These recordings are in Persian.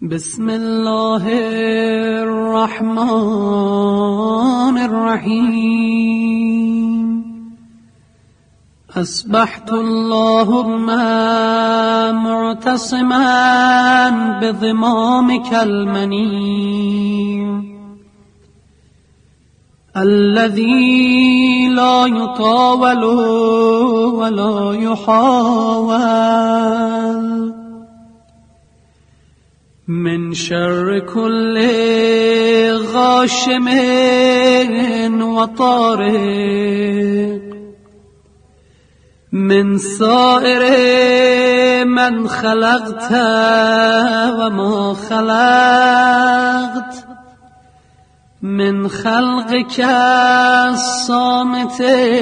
بسم الله الرحمن الرحيم. أصبحت اللهم معتصما بضمامك المنيع الذي لا يطاول ولا يحاول، من شر كل غاشم وطارق، من سائر من خلقت وما خلقت، من خلقك الصامت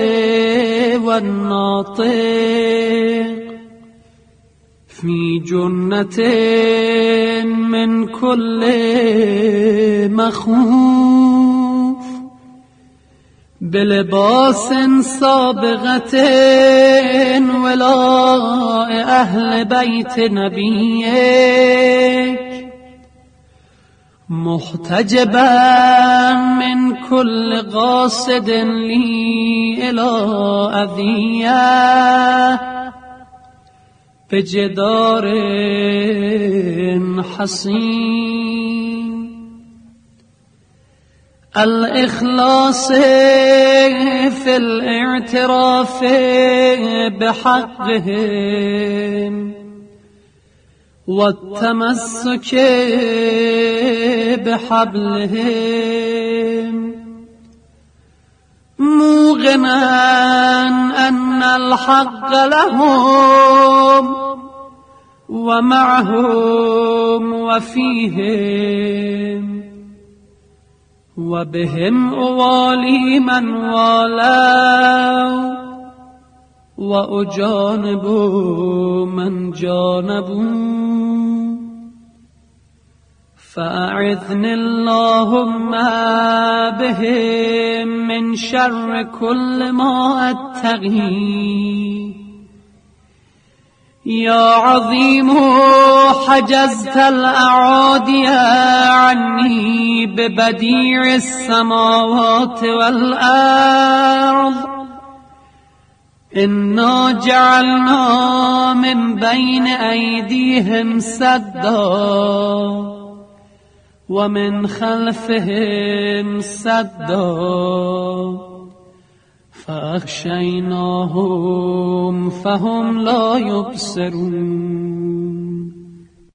والناطق، في جنة من كل مخوف، بلباس سابغة ولاء أهل بيت نبيك، محتجبا من كل قاصد لي إلى أذية، بجدار حصين. الإخلاص في الاعتراف بحقهم، والتمسك بحبلهم، موقنا أن الحق لهم ومعهم وفيهم، وبهم أوالي من والوا، وأجانب من جانبوا. فأعذني اللهم بهم من شر كل ما أتقي. يا عظيم حجزت الأعادي عني ببديع السماوات والأرض، إنا جعلنا من بين أيديهم سدا ومن خلفهم سدا، فأغشيناهم فهم لا يبصرون.